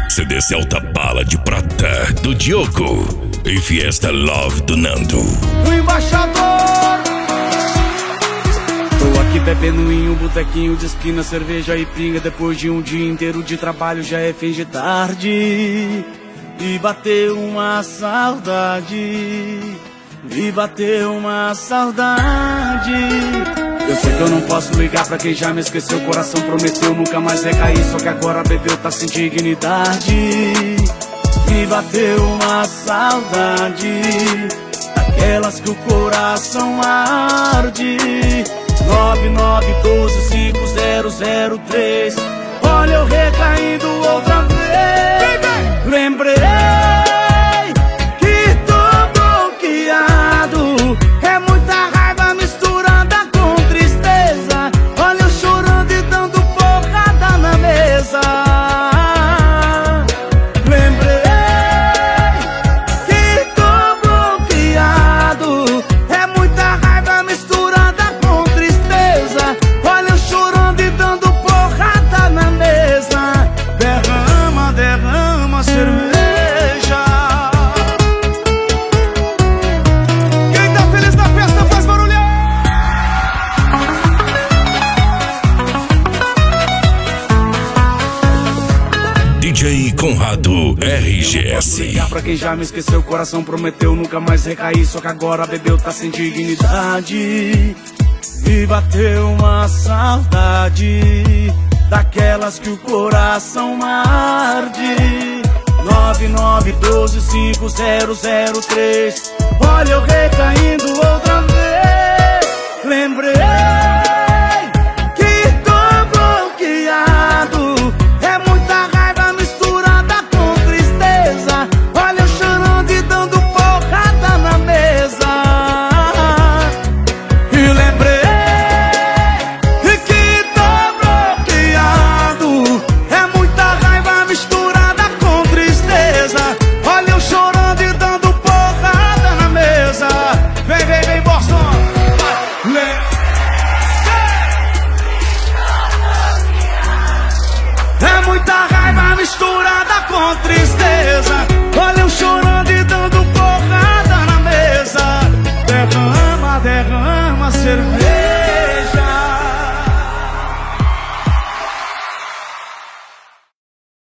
CD Celta Bala de Prata do Diogo e Fiesta Love do Nando. O embaixador. Tô aqui bebendo em um botequinho de esquina, cerveja e pinga. Depois de um dia inteiro de trabalho já é fim de tarde. E bateu uma saudade. Me bateu uma saudade. Eu sei que eu não posso ligar pra quem já me esqueceu. O coração prometeu nunca mais recair, só que agora bebeu, tá sem dignidade. Me bateu uma saudade, daquelas que o coração arde. 99125003. Olha eu recaindo outra vez. Lembrei que tô bloqueado. É muita raiva misturada com tristeza. Olha eu chorando e dando porrada na mesa. Lembrei que tô bloqueado. É muita raiva misturada com tristeza. Olha eu chorando e dando porrada na mesa. Derrama, derrama cerveja. Quem tá feliz na festa faz barulho. DJ Conrado RGS. Ligar pra quem já me esqueceu, o coração prometeu nunca mais recair, só que agora bebeu, tá sem dignidade. Me bateu uma saudade, daquelas que o coração arde. 99125003. Olha eu recaindo outra vez. Lembrei